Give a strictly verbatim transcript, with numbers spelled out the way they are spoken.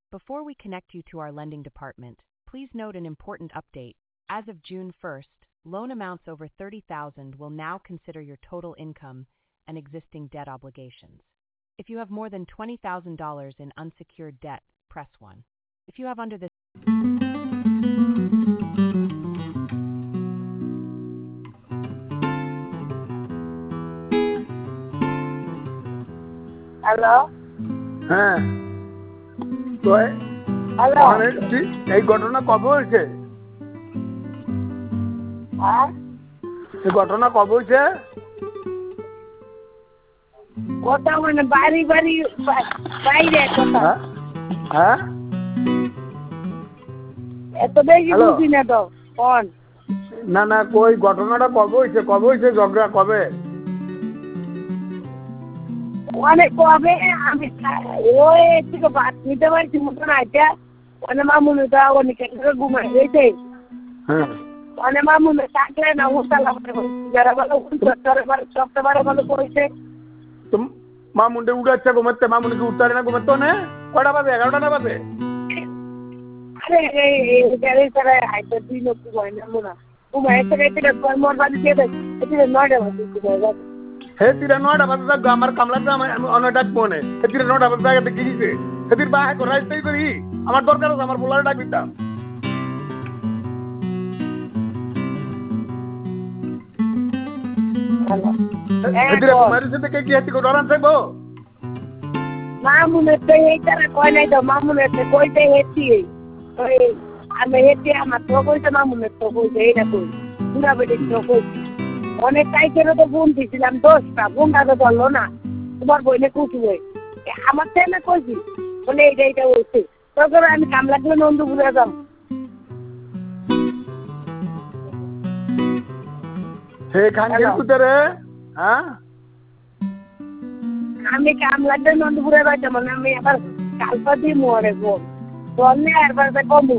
Before we connect you to our lending department, please note an important update. As of June first, loan amounts over thirty thousand dollars will now consider your total income and existing debt obligations. If you have more than twenty thousand dollars in unsecured debt, press one. If you have under this hello হ্যাঁ তো hello ওখানে কি- এই ঘটনা কবে হয়েছে হ্যাঁ এই ঘটনা কবে হয়েছে কোথাও মানে বাড়ি বাড়ি বা- বাইরে কোথাও হ্যাঁ হ্যাঁ এত বেশি হ্যালো। বুঝি না তো কোন না না কই ঘটনাটা কবে হয়েছে কবে হয়েছে ঝগড়া কবে অনেক কবে আমি ওই থেকে ভাত নিতে পারছি মতন আইটা অনেক মামুনিটা অনেক ঘুমাই গেছে হ্যাঁ অনেক মামুনি থাকলে না উঠালা যারা ভালো উঠতে পারে সবটা বারে ভালো করেছে তো মা মুন্ডে উঠাচ্ছে ঘুমাতে মা মুন্ডে উঠতে না ঘুমাতে না কটা বাজে এগারোটা না বাজে আরে এই গাড়ি তারা আইতে দিন ঘুমাই না মোনা ঘুমাই থেকে থেকে মোর বাড়ি দিয়ে দেয় এটা নয়টা বাজে ঘুমাই যাবে হে তিরা নয়টা বাজে যাক আমার কামলাটা অনেক ডাক মনে হে তিরা নয়টা বাজে যাক দেখি দিছে সেদিন বাহে করাইতেই করি আমার দরকার আছে আমার বলার ডাক দিতাম এদিকে তোমার সাথে কে কি হাতি ডরান থাকবো মামুনের তো এই তারা কয় নাই তো মামুনের তো কইতে হেঁটি ওই আমি হেঁটে আমার তো কইতে মামুনের তো কইতে এইটা কই পুরা বেটির তো কইছি অনেক টাইপেরও তো বোন দিয়েছিলাম দশটা বোনটা তো বললো না তোমার বইনে কুচি বই আমার ছেলে কইছি বলে এইটা এইটা বলছি তখন আমি কামলা দিয়ে নন্দপুরে যাম হে খাঙ্গের কুতরে হ্যাঁ আমি কামলা দিয়ে নন্দপুরে যাইতাম মানে আমি আবার কালপা দিয়ে মরে বোন বললে আর বার কমু